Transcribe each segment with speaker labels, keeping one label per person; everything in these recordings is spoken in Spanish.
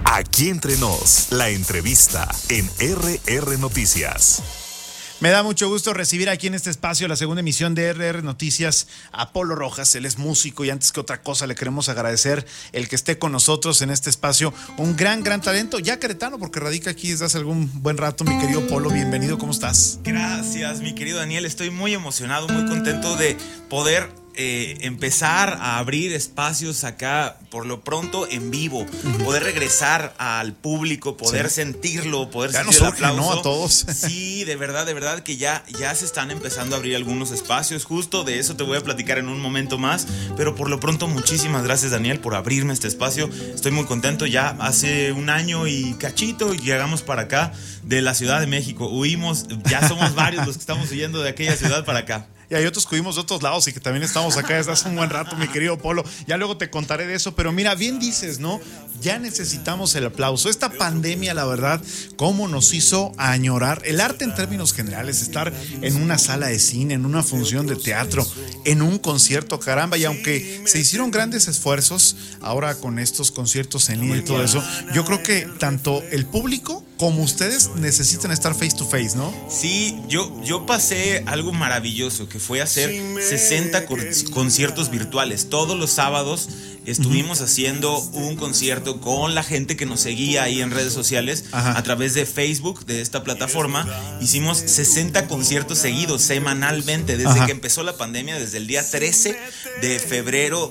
Speaker 1: Aquí Entre Nos, la entrevista en RR Noticias.
Speaker 2: Me da mucho gusto recibir aquí en este espacio la segunda emisión de RR Noticias a Polo Rojas. Él es músico y antes que otra cosa le queremos agradecer el que esté con nosotros en este espacio. Un gran talento, ya queretano porque radica aquí desde hace algún buen rato. Mi querido Polo, bienvenido, ¿cómo estás?
Speaker 3: Gracias, mi querido Daniel. Estoy muy emocionado, muy contento de poder empezar a abrir espacios acá, por lo pronto en vivo, poder regresar al público, poder sentirlo, poder
Speaker 2: ya
Speaker 3: sentir
Speaker 2: nos
Speaker 3: el aplauso.
Speaker 2: ¿no? A todos.
Speaker 3: Sí, de verdad que ya se están empezando a abrir algunos espacios. Justo de eso te voy a platicar en un momento más, pero por lo pronto muchísimas gracias, Daniel, por abrirme este espacio. Estoy muy contento. Ya hace un año y cachito llegamos para acá de la Ciudad de México. Huimos, ya somos varios los que estamos huyendo de aquella ciudad para acá.
Speaker 2: Y hay otros que huimos de otros lados y que también estamos acá desde hace un buen rato, mi querido Polo. Ya luego te contaré de eso, pero mira, bien dices, ¿no? Ya necesitamos el aplauso. Esta pandemia, la verdad, cómo nos hizo añorar el arte en términos generales, estar en una sala de cine, en una función de teatro, en un concierto, caramba. Y aunque se hicieron grandes esfuerzos ahora con estos conciertos en línea y todo eso, yo creo que tanto el público como ustedes necesitan estar face to face, ¿no?
Speaker 3: Sí, yo pasé algo maravilloso, que fue hacer 60 conciertos virtuales. Todos los sábados estuvimos haciendo un concierto con la gente que nos seguía ahí en redes sociales. A través de Facebook, de esta plataforma. Hicimos 60 conciertos seguidos semanalmente desde que empezó la pandemia, desde el día 13 de febrero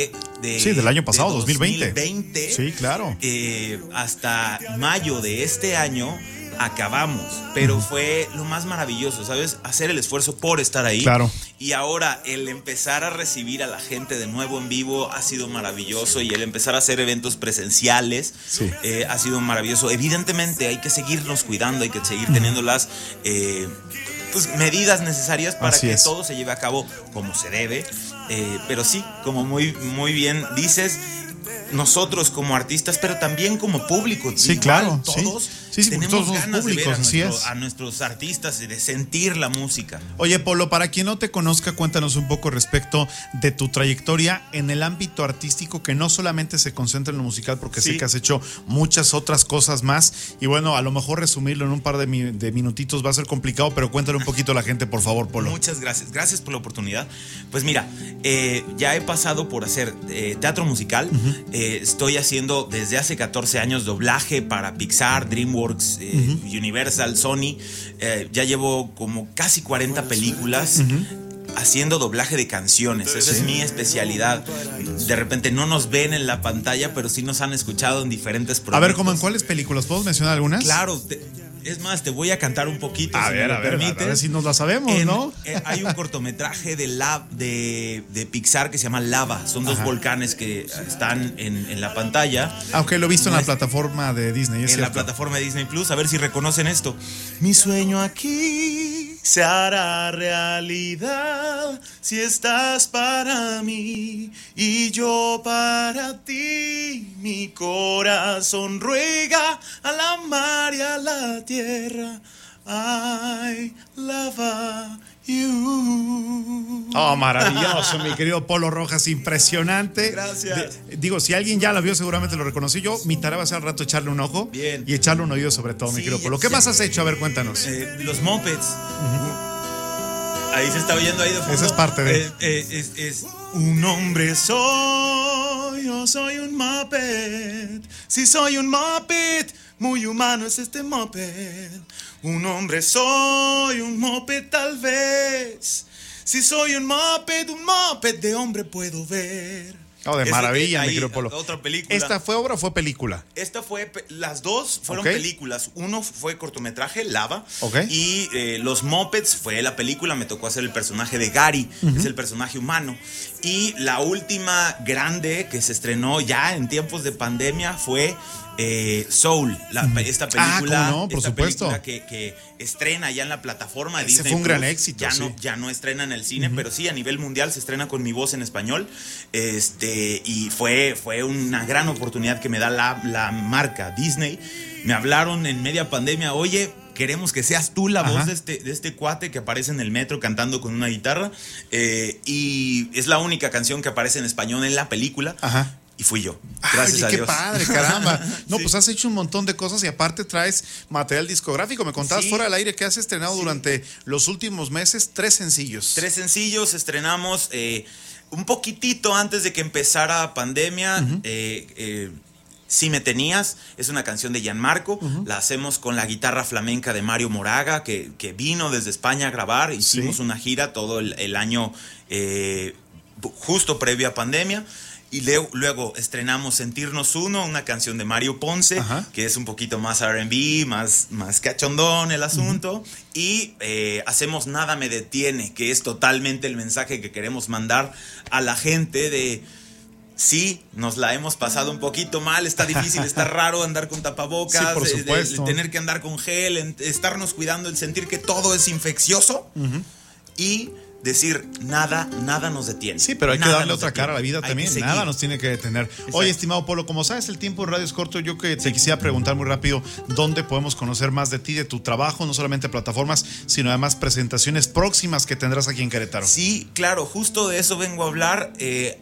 Speaker 2: del año pasado, 2020. Sí, claro.
Speaker 3: Hasta mayo de este año acabamos, pero fue lo más maravilloso, ¿sabes? Hacer el esfuerzo por estar ahí.
Speaker 2: Claro.
Speaker 3: Y ahora el empezar a recibir a la gente de nuevo en vivo ha sido maravilloso, y el empezar a hacer eventos presenciales ha sido maravilloso. Evidentemente hay que seguirnos cuidando, hay que seguir teniendo las medidas necesarias para que todo se lleve a cabo como se debe. Pero sí, como muy bien dices, nosotros como artistas, pero también como público.
Speaker 2: Sí,
Speaker 3: igual,
Speaker 2: claro.
Speaker 3: Todos tenemos
Speaker 2: todos
Speaker 3: ganas
Speaker 2: públicos,
Speaker 3: de ver a nuestros artistas, de sentir la música.
Speaker 2: Oye, Polo, para quien no te conozca, cuéntanos un poco respecto de tu trayectoria en el ámbito artístico, que no solamente se concentra en lo musical, porque sé que has hecho muchas otras cosas más. Y bueno, a lo mejor resumirlo en un par de minutitos va a ser complicado, pero cuéntale un poquito a la gente, por favor, Polo.
Speaker 3: Muchas gracias. Gracias por la oportunidad. Pues mira, ya he pasado por hacer teatro musical. Estoy haciendo desde hace 14 años doblaje para Pixar, DreamWorks, Universal, Sony. Ya llevo como casi 40 películas haciendo doblaje de canciones. Esa es mi especialidad. De repente no nos ven en la pantalla, pero sí nos han escuchado en diferentes proyectos.
Speaker 2: A ver, ¿cómo en cuáles películas? ¿Puedo mencionar algunas?
Speaker 3: Claro, es más, te voy a cantar un poquito,
Speaker 2: a
Speaker 3: si me lo permites.
Speaker 2: A ver si nos la sabemos, ¿no?
Speaker 3: Hay un cortometraje de Pixar que se llama Lava. Son dos volcanes que están en la pantalla.
Speaker 2: Aunque lo he visto en la plataforma de Disney,
Speaker 3: en la plataforma de Disney Plus. A ver si reconocen esto. Mi sueño aquí se hará realidad si estás para mí y yo para ti. Mi corazón ruega a la mar y a la tierra. I love you.
Speaker 2: Oh, maravilloso, mi querido Polo Rojas, impresionante.
Speaker 3: Gracias.
Speaker 2: Digo, si alguien ya la vio, seguramente lo reconoció. Yo, mi tarea va a ser al rato echarle un ojo.
Speaker 3: Bien.
Speaker 2: Y echarle un oído sobre todo, mi querido Polo. ¿Qué más has hecho? A ver, cuéntanos.
Speaker 3: Los Muppets. Ahí se está oyendo ahí de fondo.
Speaker 2: Esa es parte de...
Speaker 3: Es un hombre soy, yo soy un Muppet. Si soy un Muppet, muy humano es este Muppet. Un hombre soy, un Muppet tal vez. Si soy un Muppet de hombre puedo ver.
Speaker 2: Oh, de maravilla, mi querido Polo.
Speaker 3: Otra película.
Speaker 2: ¿Esta fue obra o fue película?
Speaker 3: Las dos fueron películas. Uno fue cortometraje, Lava. Y Los Muppets fue la película. Me tocó hacer el personaje de Gary, es el personaje humano. Y la última grande que se estrenó ya en tiempos de pandemia fue Soul, esta película,
Speaker 2: ¿cómo no? Por supuesto.
Speaker 3: Película que estrena ya en la plataforma de
Speaker 2: Ese
Speaker 3: Disney
Speaker 2: fue un
Speaker 3: Plus.
Speaker 2: gran éxito.
Speaker 3: Ya no estrena en el cine, pero sí a nivel mundial se estrena con mi voz en español. Y fue una gran oportunidad que me da la marca Disney. Me hablaron en media pandemia, oye, queremos que seas tú la voz de este cuate que aparece en el metro cantando con una guitarra. Y es la única canción que aparece en español en la película. y fui yo. Gracias a
Speaker 2: qué
Speaker 3: Dios.
Speaker 2: padre, caramba. No,
Speaker 3: Sí.
Speaker 2: pues has hecho un montón de cosas y aparte traes material discográfico. Me contabas
Speaker 3: Sí.
Speaker 2: fuera del aire que has estrenado durante los últimos meses 3 sencillos.
Speaker 3: 3 sencillos, estrenamos un poquitito antes de que empezara pandemia. Si me tenías, es una canción de Gianmarco, la hacemos con la guitarra flamenca de Mario Moraga, que vino desde España a grabar, hicimos una gira todo el año justo previo a pandemia. Y luego estrenamos Sentirnos Uno, una canción de Mario Ponce, que es un poquito más R&B, más cachondón el asunto. Y hacemos Nada Me Detiene, que es totalmente el mensaje que queremos mandar a la gente de... Sí, nos la hemos pasado un poquito mal, está difícil, está raro andar con tapabocas,
Speaker 2: Sí, por supuesto.
Speaker 3: tener que andar con gel, estarnos cuidando, el sentir que todo es infeccioso y decir nada nos detiene.
Speaker 2: Sí, pero hay que
Speaker 3: Nada
Speaker 2: darle
Speaker 3: nos
Speaker 2: otra
Speaker 3: detiene.
Speaker 2: cara a la vida
Speaker 3: Hay que
Speaker 2: también.
Speaker 3: seguir.
Speaker 2: Nada nos tiene que detener. Oye, estimado Polo, como sabes, el tiempo en radio es corto. Yo que te quisiera preguntar muy rápido dónde podemos conocer más de ti, de tu trabajo, no solamente plataformas, sino además presentaciones próximas que tendrás aquí en Querétaro.
Speaker 3: Sí, claro, justo de eso vengo a hablar.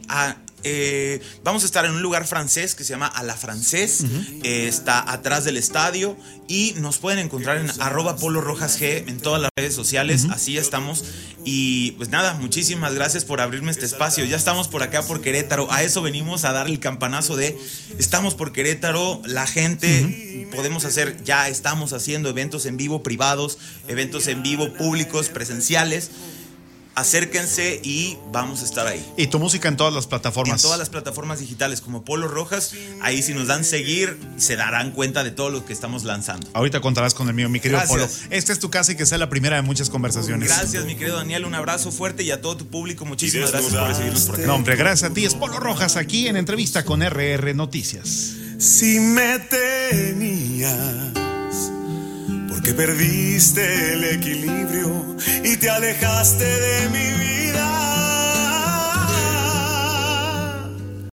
Speaker 3: Vamos a estar en un lugar francés que se llama A la Francés. Está atrás del estadio y nos pueden encontrar en @PoloRojasG en todas las redes sociales. Así estamos. Y pues nada, muchísimas gracias por abrirme este espacio. Ya estamos por acá por Querétaro. A eso venimos, a dar el campanazo de estamos por Querétaro. La gente ya estamos haciendo eventos en vivo privados, eventos en vivo públicos, presenciales. Acérquense y vamos a estar ahí.
Speaker 2: Y tu música en todas las plataformas.
Speaker 3: En todas las plataformas digitales como Polo Rojas. Ahí si nos dan seguir, se darán cuenta de todo lo que estamos lanzando.
Speaker 2: Ahorita contarás con el mío, mi querido
Speaker 3: Gracias.
Speaker 2: Polo. Esta es tu casa y que sea la primera de muchas conversaciones.
Speaker 3: Gracias, mi querido Daniel. Un abrazo fuerte y a todo tu público. Muchísimas gracias por recibirnos por acá.
Speaker 2: No, hombre, gracias a ti. Es Polo Rojas aquí en entrevista con RR Noticias.
Speaker 4: Si me tenías, porque perdiste el equilibrio y te alejaste de mi vida.